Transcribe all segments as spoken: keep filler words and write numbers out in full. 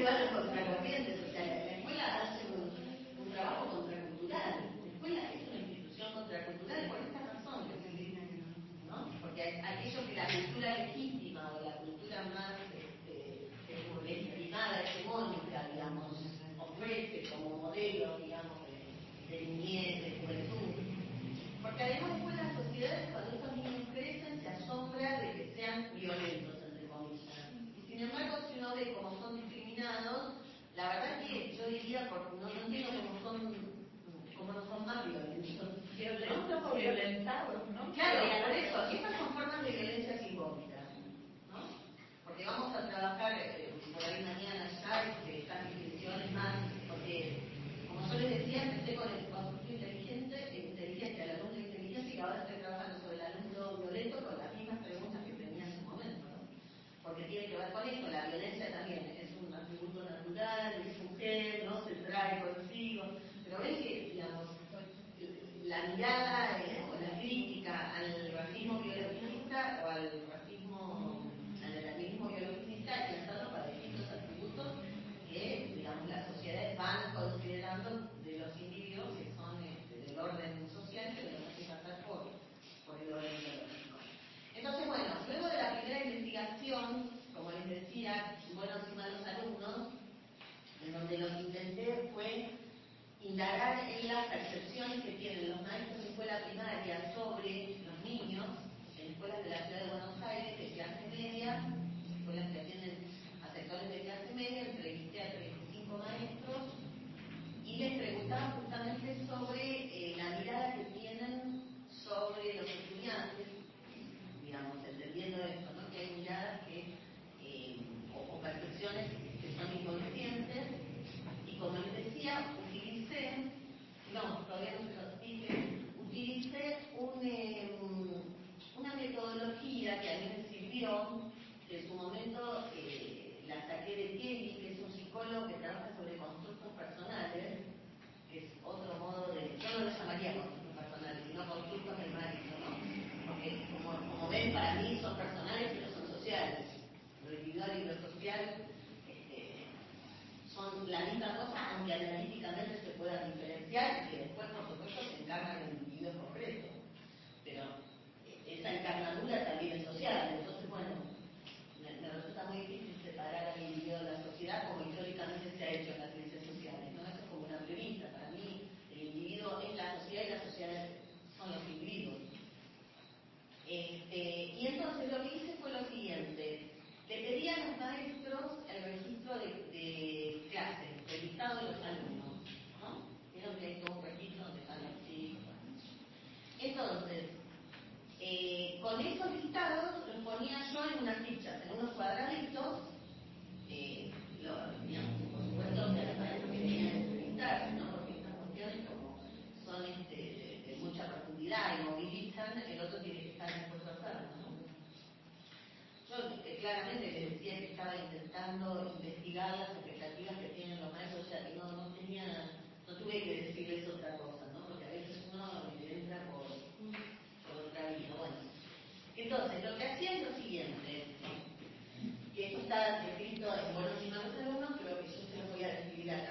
van a contracorrientes, o sea, la, la escuela hace un, un trabajo contracultural. La escuela es una institución contracultural por estas razones, ¿no? Porque aquello que la cultura legítima o la cultura más este, legitimada, hegemónica, digamos, ofrece como modelo, digamos, de, de niñez, de juventud. Porque además después las sociedades, cuando estos niños crecen, se asombra de que sean violentos, entre comillas. Y sin embargo, si uno ve cómo son discriminados, la verdad que yo diría, porque no, no entiendo cómo son, cómo no son más violentos. Violentos o violentados, ¿no? Claro, por eso, estas son formas de violencia simbólica, ¿no? Porque vamos a trabajar eh, por ahí mañana ya, que estas definiciones más, porque como yo les decía, empecé con el constructo inteligente, inteligente, el alumno inteligente, y ahora estoy trabajando sobre el alumno violento con las mismas preguntas que tenía en su momento, ¿no? Porque tiene que ver con esto, la violencia también es un atributo natural, es mujer, ¿no? Se trae consigo, pero ven que, digamos, la mirada eh, o la crítica al racismo biologicista o al racismo, al relativismo biologicista, es pensarlo para distintos atributos que, digamos, las sociedades van considerando de los individuos que son este, del orden social, que los hace pasar por, por el orden biológico. Entonces, bueno, luego de la primera investigación, como les decía, buenos y malos alumnos, en donde lo que intenté fue indagar en las percepciones que tienen los maestros de escuela primaria sobre los niños en escuelas de la ciudad de Buenos Aires de clase media, escuelas que atienden a sectores de clase media. Entrevisté a treinta y cinco maestros y les preguntaba justamente sobre eh, la mirada que tienen sobre los estudiantes, digamos, entendiendo esto, ¿no? Que hay miradas que, eh, o, o percepciones que son inconscientes. Y como les decía, utilicé, no, todavía no se los dije, utilicé un, eh, una metodología que a mí me sirvió, que en su momento eh, la saqué de Kelly, que es un psicólogo que trabaja sobre constructos personales, que es otro modo de, yo no lo llamaría constructos personales, sino constructos primarios, ¿no? Porque como, como ven, para mí son personales pero son sociales, lo individual y lo social son la misma cosa, aunque analíticamente se puedan diferenciar y que después, por supuesto, se encarnan en individuos concretos. Pero esa encarnadura también es social. Entonces, bueno, me, me resulta muy difícil separar al individuo de la sociedad como históricamente se ha hecho en las ciencias sociales, ¿no? Eso es como una premisa. Para mí, el individuo es la sociedad y la sociedad son los individuos. Este, y entonces lo que hice fue lo siguiente. Le pedí a los maestros el registro de, de clase, el listado de los alumnos, ¿no? Vieron que hay todo un registro donde están los chicos. Entonces, eh, con esos listados los ponía yo en unas fichas, en unos cuadraditos, eh, lo, digamos, por supuesto, que a los maestros que querían entrevistarse, ¿no? Porque estas cuestiones, como son este, de, de mucha profundidad y movilizan, el otro tiene que estar dispuesto a hacerlo, ¿no? Yo eh, claramente les decía que estaba intentando investigar las expectativas que tienen los maestros, o sea que no, no tenía, no tuve que decirles otra cosa, ¿no? Porque a veces uno entra por, por otra vía. Bueno, entonces lo que hacía es lo siguiente, que esto está descrito en buenos y malos alumnos, pero que yo se lo voy a describir acá.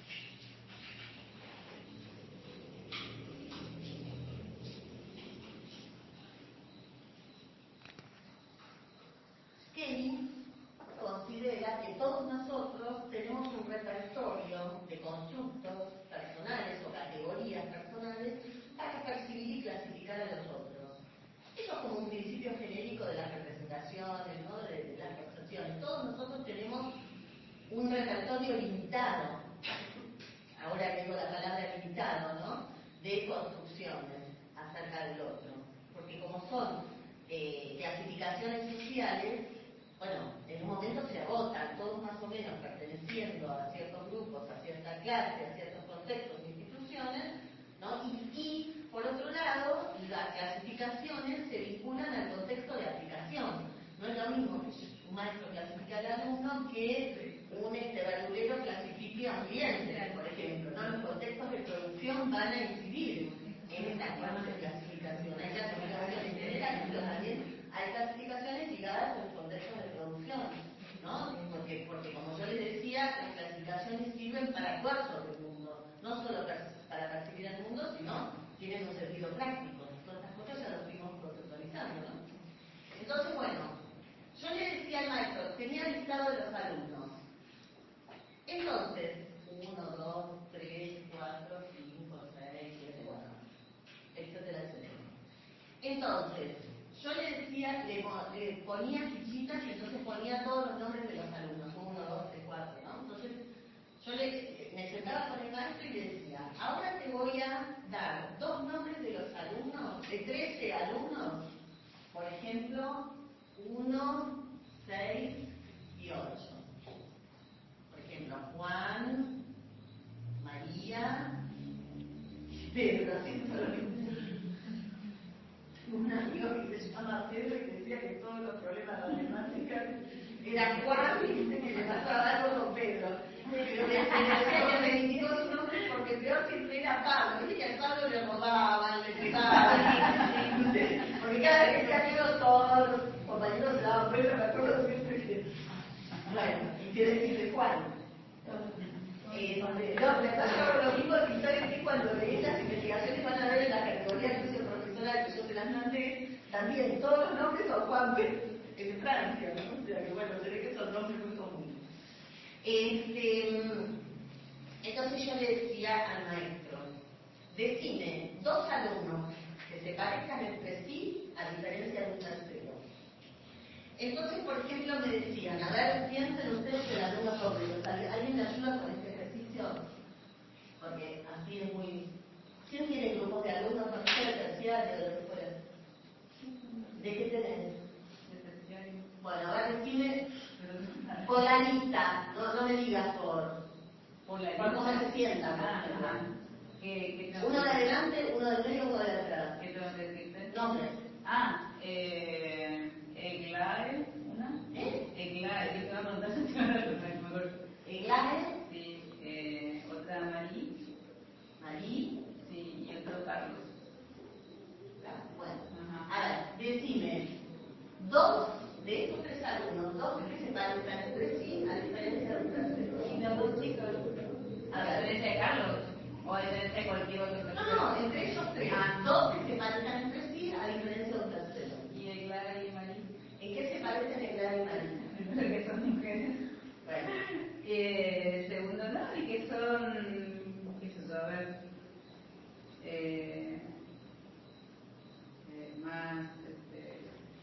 Kelly considera que todos nosotros tenemos un repertorio de constructos personales o categorías personales para percibir y clasificar a los otros. Eso es como un principio genérico de las representaciones, ¿no? de, de las percepciones. Todos nosotros tenemos un repertorio limitado, ahora tengo la palabra limitado, ¿no? de construcciones acerca del otro. Porque como son eh, clasificaciones sociales, bueno, en un momento se agotan, todos más o menos perteneciendo a ciertos grupos, a cierta clase, a ciertos contextos e instituciones, ¿no? Y, y, por otro lado, las clasificaciones se vinculan al contexto de aplicación. No es lo mismo que un maestro clasifique al alumno que un este verdulero clasifique a un cliente, por ejemplo, ¿no? Los contextos de producción van a incidir en estas formas de clasificación. Hay clasificaciones generales, pero también hay clasificaciones ligadas a los contextos de producción, ¿no? Porque, porque como yo les decía, tenía listado de los alumnos. Entonces, uno, dos, tres, cuatro, cinco, seis, siete, bueno, etcétera, etcétera. Entonces, yo le decía, le, le ponía fichitas y entonces ponía todos los nombres de los alumnos, uno, dos, tres, cuatro, ¿no? Entonces, yo le, me sentaba con el maestro y le decía, ahora te voy a dar dos nombres de los alumnos, de trece alumnos, por ejemplo, uno, seis y ocho. Por ejemplo, Juan, María, Pedro, siento lo mismo. Un amigo que se llama Pedro y decía que todos los problemas de matemáticas eran Juan y dice que le pasaba algo con Pedro. Pero me decía que me indicó su nombre porque peor siempre era Pablo. Viste que a Pablo le robaban, le pegaban. Porque cada vez que hacía todos los compañeros se daban cuenta, me acuerdo siempre que. Bueno, y quiere decirle Juan. Eh, no, me pasa lo mismo que historia que cuando leí las investigaciones van a ver en la categoría que hizo profesora que yo te las mandé, también todos los nombres son Juan Pérez en Francia, ¿no? O sea que bueno, se ve que son nombres muy comunes. Este, entonces yo le decía al maestro, decime dos alumnos que se parezcan entre sí a diferencia de un tercero. Entonces, por ejemplo, me decían, a ver, piensen ustedes el alumno favorito. ¿Alguien me ayuda con este ejercicio? Porque así es muy... ¿Quién tiene grupos de alumnos? ¿No sé, de terciario, de lo que fuera? ¿De qué tenés? De terciario. Bueno, ahora decime por la lista, no, no me digas por... Por la por cómo se sientan, por Ah, ejemplo. ajá. ¿Qué, qué Uno de adelante, uno del medio, uno de atrás. ¿Qué tengo que decirte? Nombres. Ah, eh... Eglae, ¿una? ¿Eh? Eglae, ¿qué te va a contar? Si te va a contar mejor. Eglae. Sí, eh, otra Marí. Marí. Sí, y otro Carlos. Bueno, Ajá. a ver, decime, dos de estos tres alumnos, dos que se parecen entre sí, a diferencia de un tercero. ¿Y los dos chicos? A ¿A ver. diferencia de Carlos? ¿O a diferencia de cualquier otro No, persona? no, entre ellos tres. Ah. Dos que se parecen entre sí, a diferencia de un tercero. ¿Y Eglae y Marí? ¿En qué se parecen Eglae y Marí? Primero que son mujeres. Bueno. Eh, segundo, no, y que son, qué sé yo, a ver, eh, eh, más, este,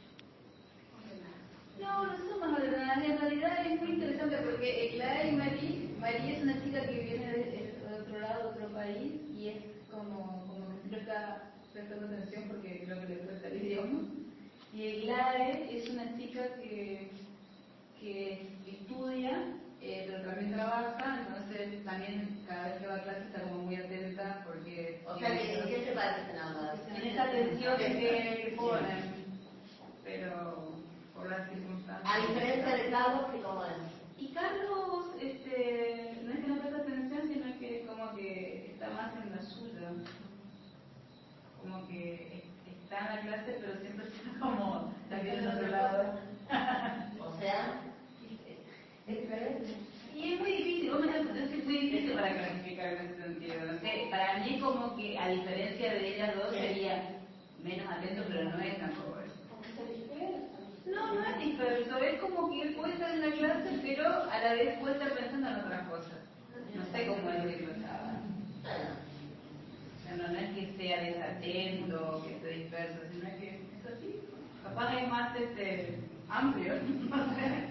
no, no son más ordenadas, en realidad es muy interesante porque Eglae y Marí, Marí es una chica que viene de, de otro lado, de otro país, y es como, como que siempre está prestando atención porque creo que le cuesta el idioma, y Eglae es una chica que, que estudia, eh, pero también trabaja, entonces también cada vez que va a clase está como muy atenta porque... O sea, que ¿en qué se parecen ambas? En esa atención que, que ponen, pero por las circunstancias. A diferencia de Carlos, que como es. Y Carlos, este, no es que no presta atención, sino que como que está más en la suya. Como que está en la clase, pero siempre está como también en otro lado. O sea, es diferente. Y es muy difícil, vos me es muy difícil para clasificar en ese sentido. No sé, para mí es como que a diferencia de ellas dos sería menos atento, pero no es tampoco eso. No, no es disperso, es como que él puede estar en la clase, pero a la vez puede estar pensando en otras cosas. No sé cómo decirlo, chaval. O sea, no, no es que sea desatento, que esté disperso, sino que es así. Capaz es más este, amplio, no sé.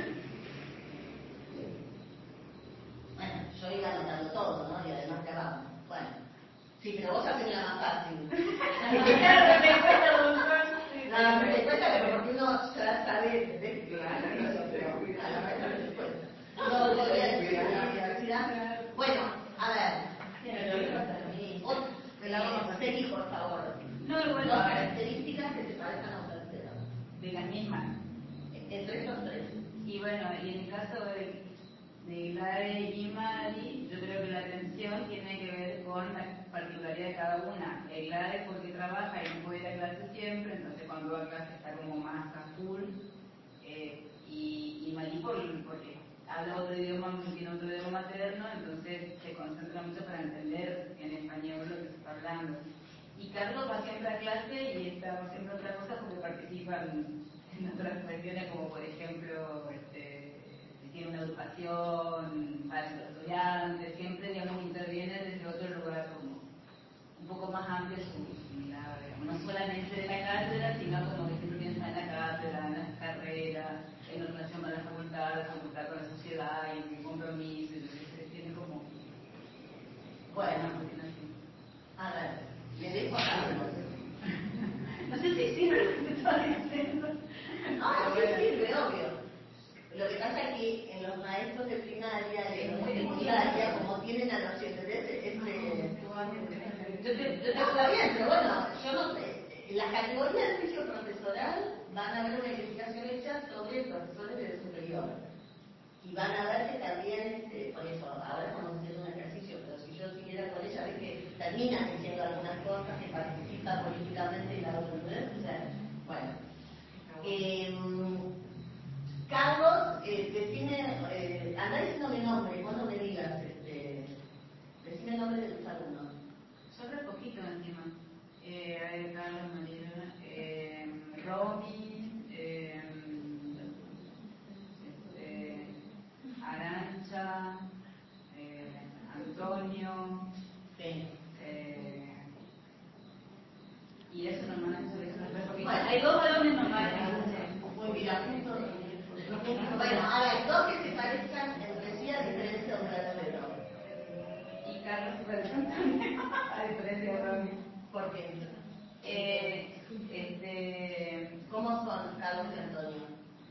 Bueno, yo iba anotando todo, ¿no? Y además grabamos. Bueno, sí, pero vos haces la más fácil. Claro, me cuesta un montón. No, me cuesta, pero porque uno ya sabe, ¿ves? Claro, pero a la maestra no se cuenta. No, no voy a decir a la universidad. Bueno, a ver. Seguí, por favor. No, bueno, Dos características que se parezcan a un tercero. de las mismas. Entre estos tres. Y bueno, y en el caso de, de Eglae y Marí, yo creo que la atención tiene que ver con la particularidad de cada una. Eglae porque trabaja y no puede ir a clase siempre, entonces cuando va a clase está como más a full. Eh, y, y Marí por, porque habla otro idioma, tiene otro idioma materno, entonces se concentra mucho para entender en español lo que se está hablando. Y Carlos va siempre a clase y está siempre otra cosa porque participa en, en otras cuestiones como por ejemplo este, formación para los estudiantes, siempre, digamos, interviene desde otro lugar como un poco más amplio su mirada, digamos, no solamente de la cátedra, sino como que siempre piensa en la cátedra, en las carreras, en la relación con la facultad, la facultad con la sociedad, y el compromiso, y lo que se tiene como... Bueno, a ver, le dejo a Carlos. No sé si sirve lo que te estaba diciendo. No, sí sirve, obvio. Lo que pasa es que en los maestros de primaria y en los de secundaria, como tienen a los estudiantes, este... Yo te, yo te no, está bien, pero bueno, yo no sé. En las categorías de juicio profesoral van a haber una investigación hecha sobre profesores de superior. Y van a ver que también, este, por eso, ahora estamos haciendo un ejercicio, pero si yo siguiera con ella, ves que termina diciendo algunas cosas, que participa políticamente y la otra, o sea, bueno. Eh, Carlos, eh, decime, eh, andá diciéndome nombre, cuando me digas, este, decime el nombre de tus alumnos. Son re poquito encima. Eh, Carlos, María, eh, Romy, eh, este, Arancha, eh, Antonio, Sí. eh, y eso normalmente suele ser re poquito. Bueno, hay dos varones normales. Muy bien. Bueno, a ver, dos que se parezcan entre sí a diferencia de un verdadero. Y Carlos se parece a Antonio, a diferencia de Romy. ¿Por qué? Eh, este, ¿Cómo son Carlos y Antonio?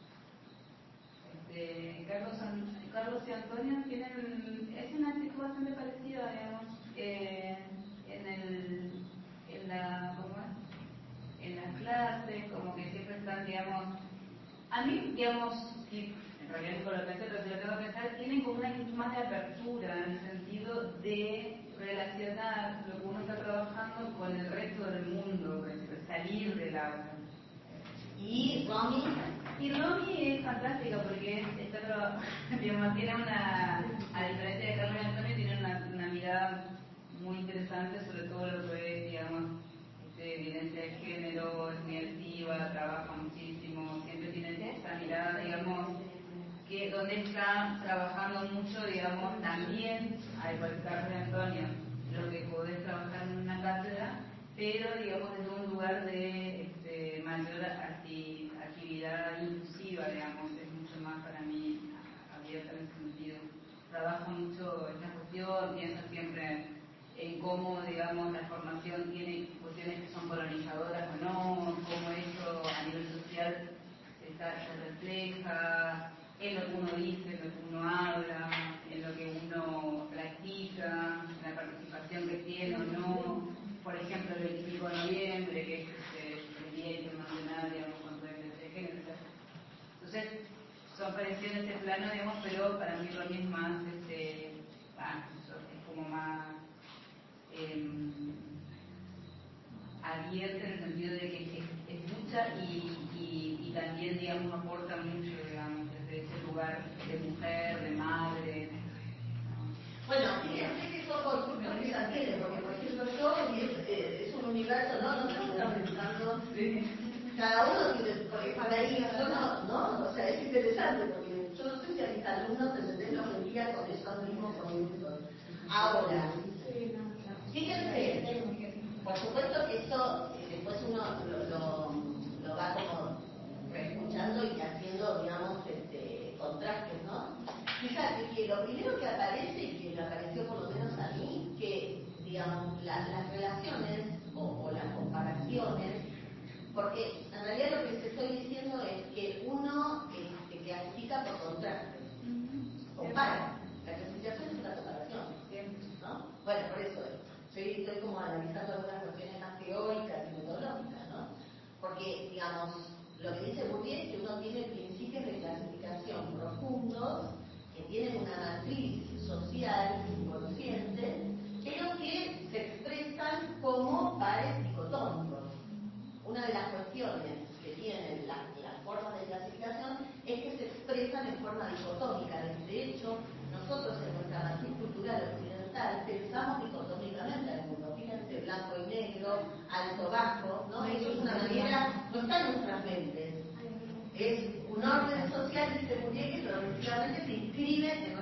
este, Carlos, Carlos y Antonio tienen, es una actitud bastante parecida, digamos, eh, en el, en la, ¿cómo es? En las clases, como que siempre están, digamos, a mí, digamos, sí, en realidad no lo pensé, pero si lo tengo que pensar, tienen como una actitud más de apertura, en el sentido de relacionar lo que uno está trabajando con el resto del mundo, de salir del aula. ¿Y Romy? Y Romy es fantástica porque está trabajando, digamos, tiene una, a diferencia de Carlos y Antonio, tiene una, una mirada muy interesante sobre todo lo que es, digamos, este, evidencia de género, es muy activa, trabaja muchísimo, siempre tiene esa mirada, digamos, que donde está trabajando mucho, digamos, también, al igual que Carlos y Antonio, lo que podés trabajar en una cátedra, pero, digamos, desde un lugar de este, mayor acti actividad inclusiva, digamos, es mucho más para mí abierta en ese sentido. Trabajo mucho esta cuestión, pienso siempre en cómo, digamos, la formación tiene cuestiones que son colonizadoras o no, cómo eso a nivel social se, está, se refleja en lo que uno dice, en lo que uno habla, en lo que uno practica, en la participación que tiene o no. Por ejemplo, el veinticinco de noviembre, que es este, el Día Internacional, digamos, contra la violencia de género. Entonces, son parecidos en ese plano, digamos, pero para mí Romy es más, este, ah, es como más eh, abierta en el sentido de que escucha y, y, y también, digamos, aporta mucho, digamos, desde ese lugar de mujer, de madre. Bueno, fíjense que son constructos que ya tienen, porque por ejemplo yo, y es, eh, es un universo, ¿no? No estamos pensando, cada uno tiene, porque para ahí, yo no, ¿no? O sea, es interesante, porque yo no sé si a mis alumnos entendés lo que diga con esos mismos conjuntos. Ahora, fíjense, por supuesto que esto eh, después uno lo, lo, lo va como reescuchando y haciendo, digamos, este, contrastes, ¿no? Fíjate que lo primero que aparece, y que me apareció por lo menos a mí, que, digamos, la, las relaciones o, o las comparaciones, porque en realidad lo que te estoy diciendo es que uno este, clasifica por contrastes, compara. La clasificación es una comparación, ¿no? Bueno, por eso estoy, estoy como analizando algunas cuestiones más teóricas y metodológicas, ¿no? Porque, digamos, lo que dice Bourdieu es que uno tiene principios de clasificación profundos que tienen una matriz social inconsciente, pero que se expresan como pares dicotómicos. Una de las cuestiones que tienen las, las formas de clasificación es que se expresan en forma dicotómica. De hecho, nosotros en nuestra matriz cultural occidental pensamos dicotómicamente al mundo. Fíjense, blanco y negro, alto bajo, ¿no? Eso es una manera, no está en nuestras mentes. Es un orden social, dice Bourdieu, que progresivamente se inscribe en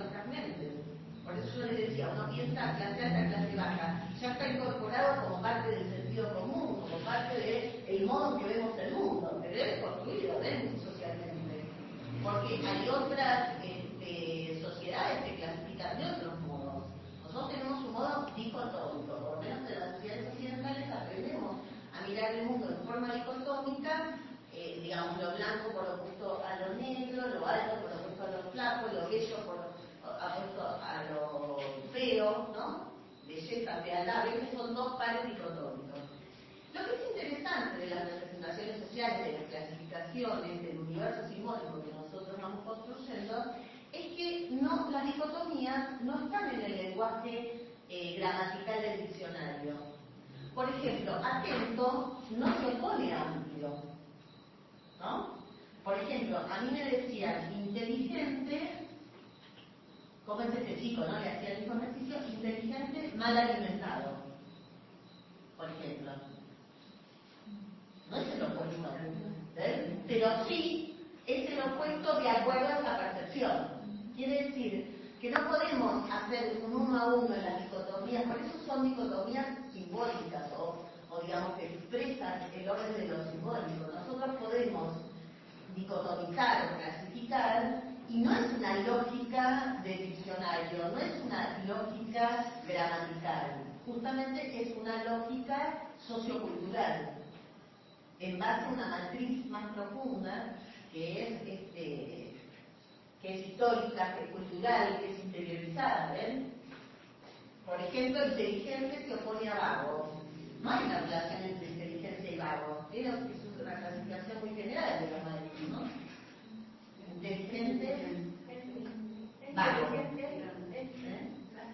otras este, sociedades se clasifican de otros modos. Nosotros tenemos un modo dicotómico, por lo menos en las sociedades occidentales aprendemos a mirar el mundo de forma dicotómica, eh, digamos, lo blanco por opuesto a lo negro, lo alto por opuesto a lo flaco, lo bello por opuesto a lo feo, ¿no? Belleza, fealdad, que son dos pares dicotómicos. Lo que es interesante de las representaciones sociales, de las clasificaciones, del universo simbólico que nosotros vamos construyendo, es que no, las dicotomías no están en el lenguaje eh, gramatical del diccionario. Por ejemplo, atento no se opone a amplio, ¿no? Por ejemplo, a mí me decían inteligente, como es este chico, ¿no? Le hacía el mismo ejercicio, inteligente mal alimentado, por ejemplo. No es el opuesto, ¿eh? Pero sí es el opuesto de acuerdo a esa percepción. Quiere decir que no podemos hacer un uno a uno en las dicotomías, por eso son dicotomías simbólicas o, o digamos que expresan el orden de lo simbólico. Nosotros podemos dicotomizar o clasificar y no es una lógica de diccionario, no es una lógica gramatical, justamente es una lógica sociocultural, en base a una matriz más profunda que es, este, que es histórica, que es cultural, que es interiorizada, ¿ven? Por ejemplo, inteligente se opone a vago. No hay una relación entre inteligencia y vago. Es una clasificación muy general de los maestros, ¿no? Inteligente, vago. ¿Eh?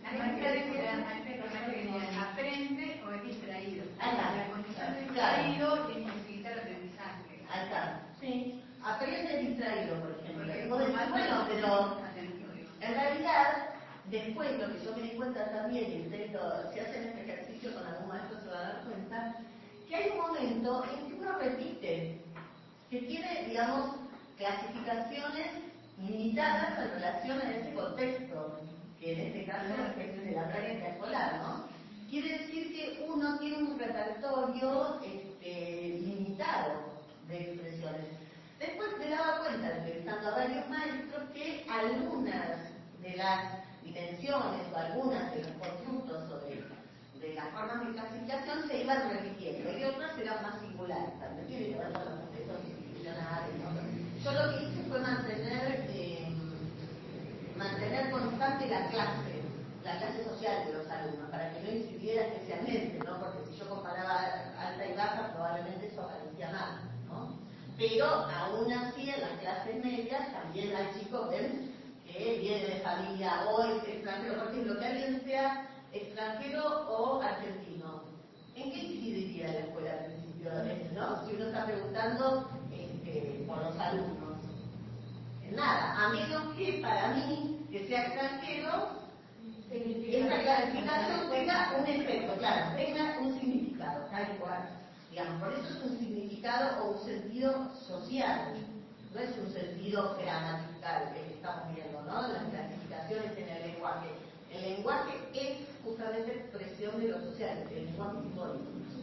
Aprende o es distraído. La condición de distraído es facilitar el aprendizaje. Ahí está. Sí. Aprende distraído, por ejemplo. Decís, bueno, pero en realidad, después lo que yo me di cuenta también, y intento, si hacen este ejercicio con algún maestro se va a dar cuenta, que hay un momento en que uno repite, que tiene, digamos, clasificaciones limitadas en relación a ese contexto, que en este caso es de la práctica escolar, ¿no? Quiere decir que uno tiene un repertorio este, limitado de expresiones. Después me daba cuenta, entrevistando a varios maestros, que algunas de las dimensiones o algunas de los constructos o de, de las formas de clasificación se iban repitiendo y otras eran más singulares, también tiene que ver con los procesos institucionales, ¿no? Yo lo que hice fue mantener, eh, mantener constante la clase, la clase social de los alumnos, para que no incidiera especialmente, ¿no? Porque si yo comparaba alta y baja, probablemente eso aparecía mal, ¿no? Pero aún así en las clases medias también hay chicos, ven, que vienen de familia o es extranjero, por ejemplo, que alguien sea extranjero o argentino. ¿En qué incidiría la escuela al principio, ¿no? Si uno está preguntando este, por los alumnos. En nada, a menos que para mí, que sea extranjero, esta clasificación tenga un efecto, claro, tenga un significado, tal cual. Digamos, por eso es un significado o un sentido social, no es un sentido gramatical que estamos viendo, ¿no? Las clasificaciones en el lenguaje. El lenguaje es justamente expresión de lo social, el lenguaje simbólico.